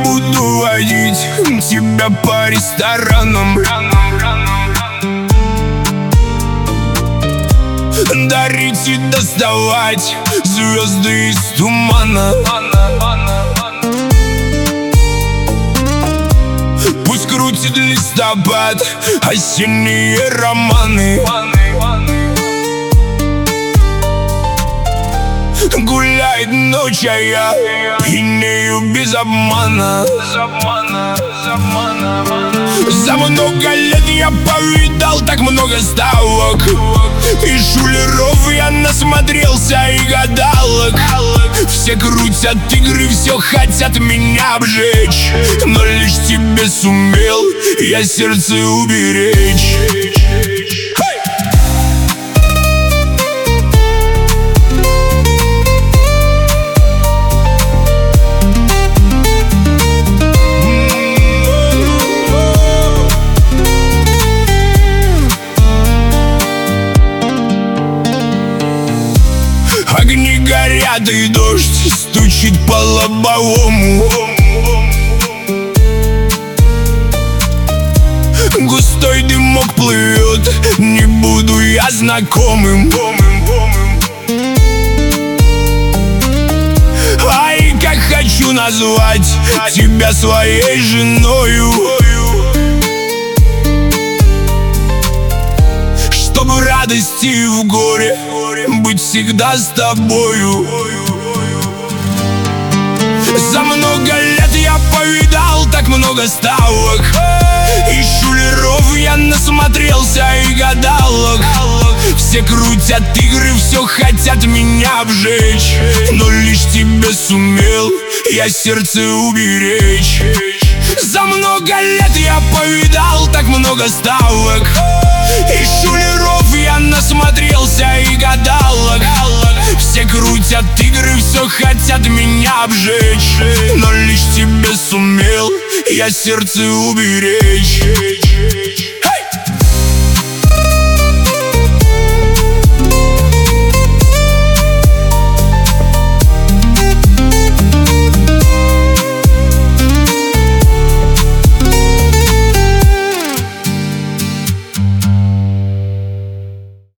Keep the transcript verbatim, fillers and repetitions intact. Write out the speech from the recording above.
буду водить тебя по ресторанам, дарить и доставать звезды из тумана. Пусть крутит листопад осенние романы. Гуляет ночь, а я пьянею без обмана. За много лет я повидал так много ставок, и шулеров я насмотрелся, и гадалок. Все крутят игры, все хотят меня обжечь, но лишь тебе сумел я сердце уберечь. Огни горят и дождь стучит по лобовому. Густой дымок плывет, не буду я знакомым. Ай, как хочу назвать тебя своей женою, чтобы в радости и в горе быть всегда с тобою. За много лет я повидал так много ставок, и шулеров я насмотрелся, и гадалок. Все крутят игры, все хотят меня обжечь, но лишь тебе сумел я сердце уберечь. За много лет я повидал так много ставок, и шулеров я насмотрелся, и гадалок. Все крутят игры, все хотят меня обжечь, но лишь тебе сумел я сердце уберечь.